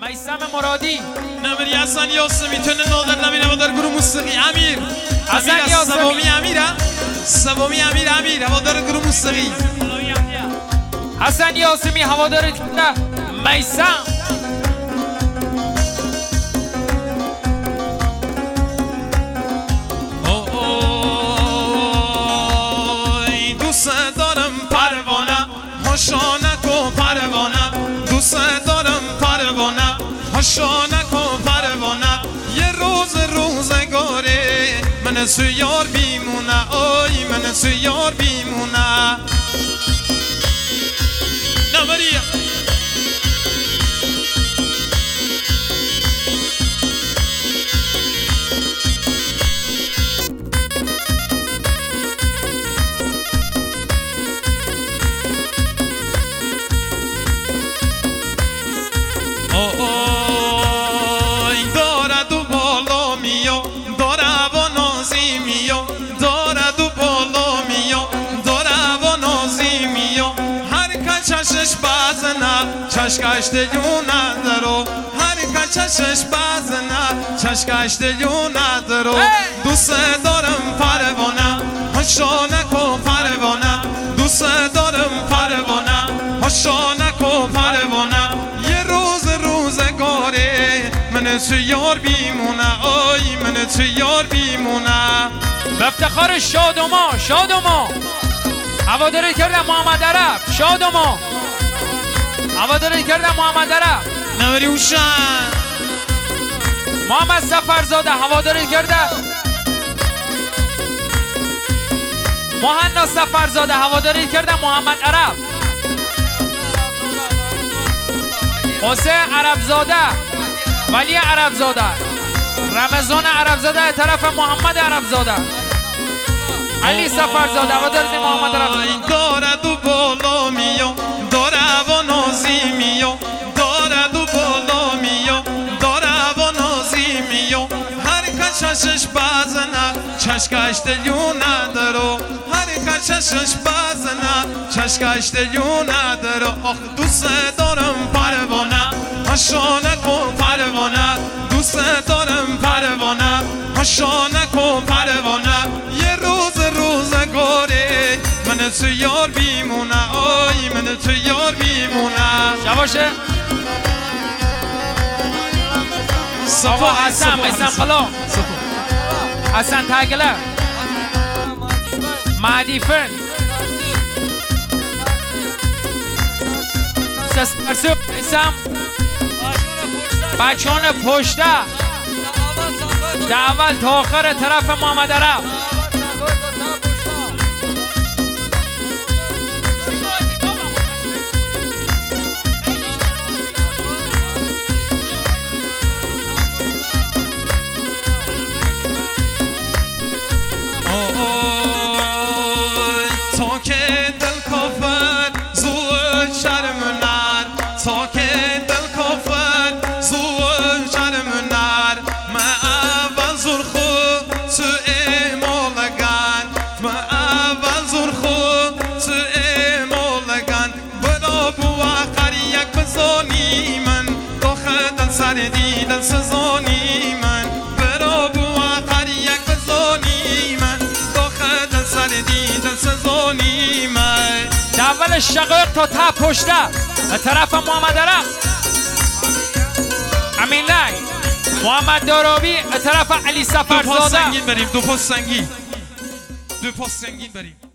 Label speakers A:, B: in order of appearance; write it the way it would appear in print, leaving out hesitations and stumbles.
A: میثم مرادی
B: نمیری حسن یاسمی تونه نادر نمیره و در گروه موسیقی امیر
A: حسن یاسمی
B: سومی امیره سومی امیر و در گروه موسیقی
A: حسن یاسمی هوادار میثم
B: دوست دارم پروانه هاشانه کو پروانه دوست دارم پروانه هاشانه کو پروانه یه روزگاره من سویار بیمونه آی من سویار بیمونه نمریا دارد و بالا میا دارد و نازی میا دارد و بالا میا دارد و نازی میا هر که چشش بزنه چشکش دلیو ندارو هر که چشش بزنه چشکش دلیو ندارو دوست دارم پروانه هاشانه کو پروانه دوست دارم پروانه هاشانه کو پروانه یه روزگاره من تو یار بیمونه آی من تو یار بیمونه
A: به افتخار شادوما هواداری کردم محمد عرب شادوما هواداری کردم محمد عرب
B: نوری اوشن
A: محمد زفرزاده هواداری کرده مهنا زفرزاده هواداری کرده محمد عرب حسین عربزاده ولی عربزاده رمضان عربزاده طرف محمد عربزاده علی سفرزاده و دارد محمد عربزاده
B: دارد و بالا میا دارد و نازی میا دارد و بالا میا دارد و نازی میا هر که چشش بزنه چشکش دلیو ندارو هر که چشش بزنه چشکش دلیو ندارو آخ دوست دارم پروانه هاشانه کن پروانه دوست دارم پروانه هاشانه کن پروانه یه روزگاره من تو یار بیمونه آی من تو یار بیمونه
A: شباشه صفا حسن میثم خلا حسن تاگله مهدی فن سسپرسو میثم بچان پشته در اول تا آخر طرف محمد عرب
B: تا که دل کافر زود شرمنر تا که دل کافر زود شرمنر ما اول زور خود تو ایمالگن ما اول زور خود تو ایمالگن برا بو آخر یک بزانی من داخل سر دیدن سزانی من برا بو آخر یک بزانی من داخل سر دیدن سزانی من
A: اول شقایق تا پشته به طرف محمد عرب امین لای محمد دارابی به طرف علی سفرزاده
B: دو پاس سنگین بریم دو پاس سنگین بریم